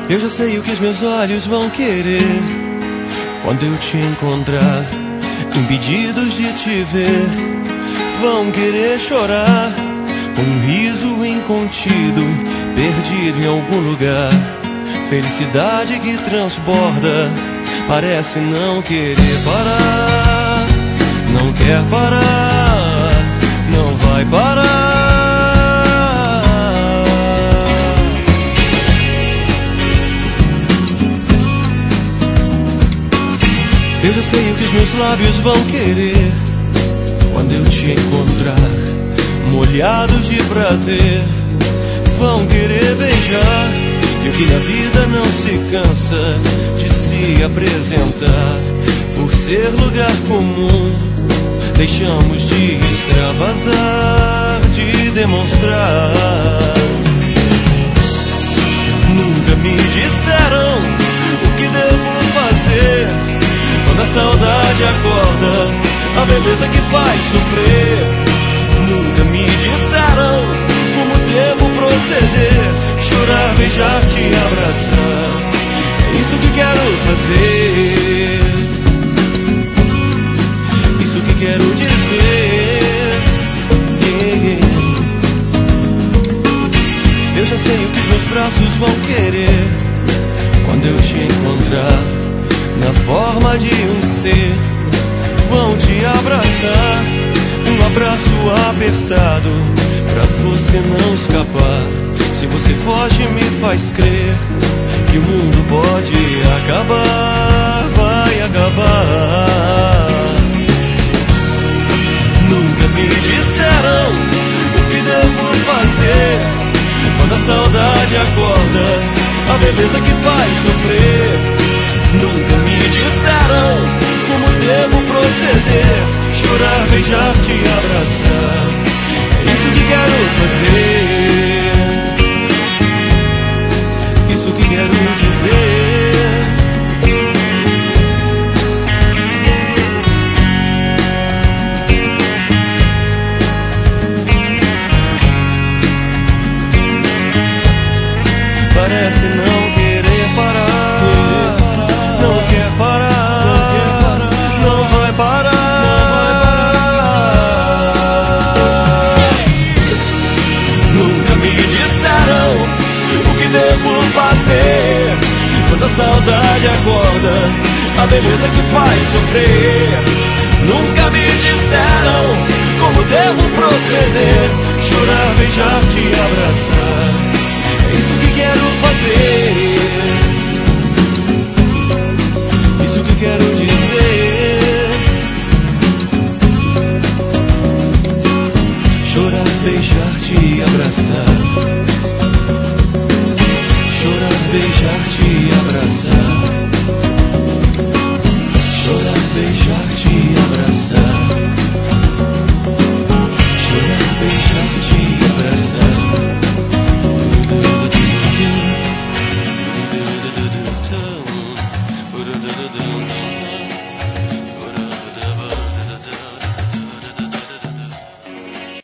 Eu já sei o que os meus olhos vão querer quando eu te encontrar, impedidos de te ver. Vão querer chorar com um riso incontido, perdido em algum lugar. Felicidade que transborda, parece não querer parar. Não quer parar, não vai parar. Eu já sei o que os meus lábios vão querer quando eu te encontrar, molhados de prazer. Vão querer beijar, e o que na vida não se cansa de se apresentar. Por ser lugar comum, deixamos de extravasar, de demonstrar. Nunca me disseram o que devo fazer quando a saudade acorda, a beleza que faz sofrer. Nunca me disseram como devo proceder, chorar, beijar, te abraçar. É isso que quero fazer, isso que quero dizer. Eu já sei o que os meus braços vão querer quando eu te encontrar, na forma de um ser. Vão te abraçar, um abraço apertado, pra você não escapar. Se você foge, me faz crer que o mundo pode acabar, vai acabar. Nunca me disseram o que devo fazer quando a saudade acorda, a beleza que faz sofrer. Nunca me disseram como devo proceder, chorar, beijar, te abraçar. É isso que quero fazer, isso que quero dizer. Parece não querer parar, não quer parar, não vai parar. Nunca me disseram o que devo fazer quando a saudade acorda, a beleza que faz sofrer. Nunca me disseram como devo proceder, chorar, beijar, te abraçar. É isso que quero fazer, isso que quero dizer. Chorar, beijar, te abraçar. Chorar, beijar, te abraçar.